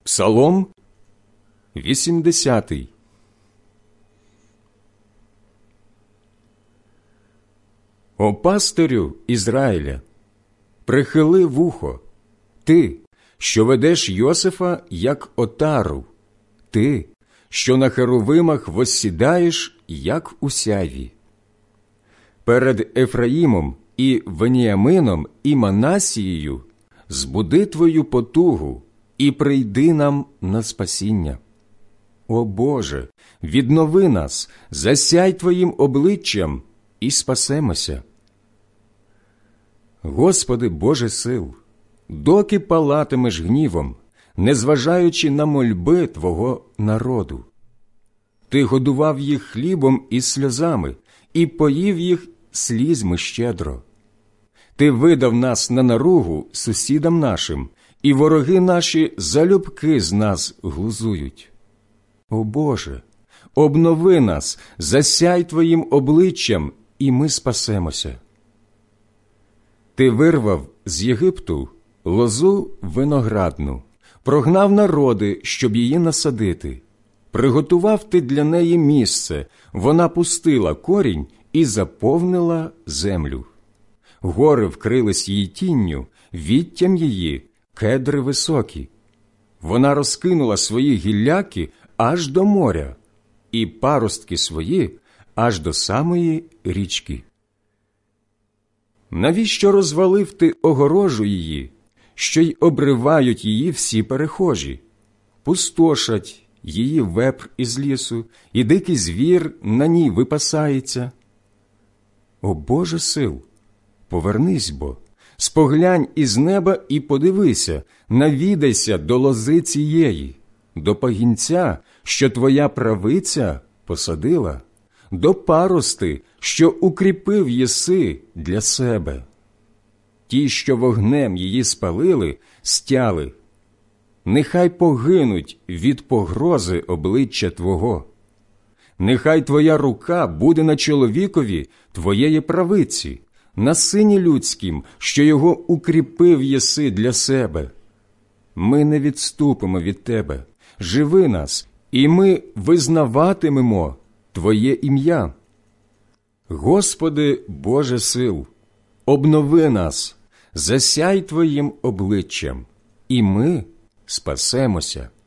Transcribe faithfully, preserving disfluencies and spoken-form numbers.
Псалом вісімдесятий. О пастирю Ізраїля, прихили вухо, ти, що ведеш Йосифа, як отару, ти, що на херовимах воссідаєш, як у сяйві. Перед Ефраїмом і Веніамином і Манасією збуди твою потугу і прийди нам на спасіння. О Боже, віднови нас, засяй твоїм обличчям і спасемося. Господи Боже сил, доки палатимеш гнівом, незважаючи на мольби Твого народу? Ти годував їх хлібом і сльозами, і поїв їх слізьми щедро. Ти видав нас на наругу сусідам нашим, і вороги наші залюбки з нас глузують. О Боже, обнови нас, засяй Твоїм обличчям, і ми спасемося. Ти вирвав з Єгипту лозу виноградну, прогнав народи, щоб її насадити. Приготував ти для неї місце, вона пустила корінь і заповнила землю. Гори вкрились її тінню, віттям її кедри високі. Вона розкинула свої гілляки аж до моря, і паростки свої аж до самої річки. Навіщо розвалив ти огорожу її, що й обривають її всі перехожі? Пустошать її вепр із лісу, і дикий звір на ній випасається. О Боже сил, повернись бо, споглянь із неба і подивися, навідайся до лози цієї, до пагінця, що твоя правиця посадила, до парости, що укріпив єси для себе. Ті, що вогнем її спалили, стяли. Нехай погинуть від погрози обличчя Твого. Нехай Твоя рука буде на чоловікові Твоєї правиці, на сині людськім, що його укріпив єси для себе. Ми не відступимо від Тебе, живи нас, і ми визнаватимемо Твоє ім'я. Господи Боже сил, обнови нас, засяй Твоїм обличчям, і ми спасемося.